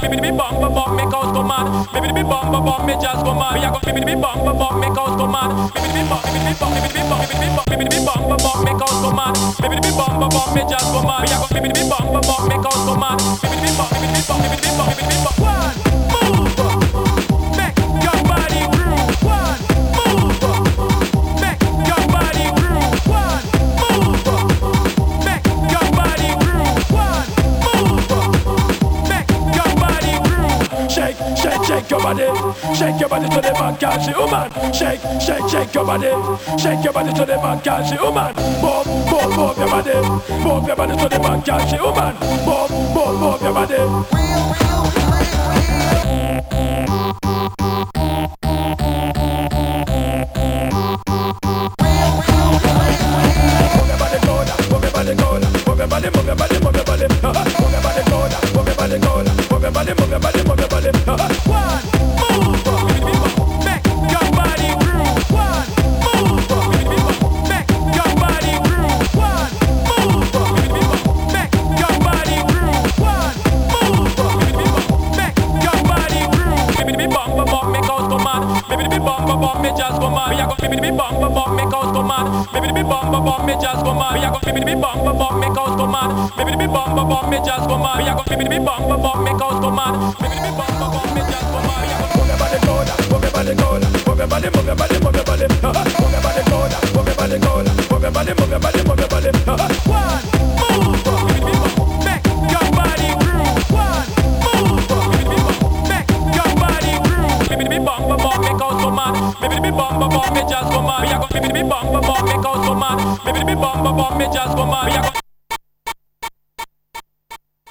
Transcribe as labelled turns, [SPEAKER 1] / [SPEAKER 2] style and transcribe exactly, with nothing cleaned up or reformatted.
[SPEAKER 1] maybe the bum bum bum make us go mad. Maybe the bum bum bum make just go mad. We are go maybe the bum bum bum make us go mad. Maybe the bum maybe the bum maybe the bum maybe the bum maybe the bum bum bum make us go mad. Maybe the bum bum bum make just go mad. We are go maybe the bum bum bum make us go mad. Maybe the bum maybe the bum maybe the bum maybe the bum. One move, make your body groove. One move, make your body groove. One move, make your body groove. One move, make your body groove. Shake, shake, shake your body, shake your body to the back, catch it, woman. Shake, shake, shake your body, shake your body to the back, catch it, woman. Move, move, move your body, move your body to the back, catch it, woman. Move, move, move your body. Real, real, real, Maybe the bum bum bum make us go mad. Maybe the bum bum bum make just go mad. We are go maybe the bum bum bum make us go mad. Maybe the bum bum bum make just go mad. We are go maybe the bum bum bum make us go mad. Maybe the bum bum bum make just go mad.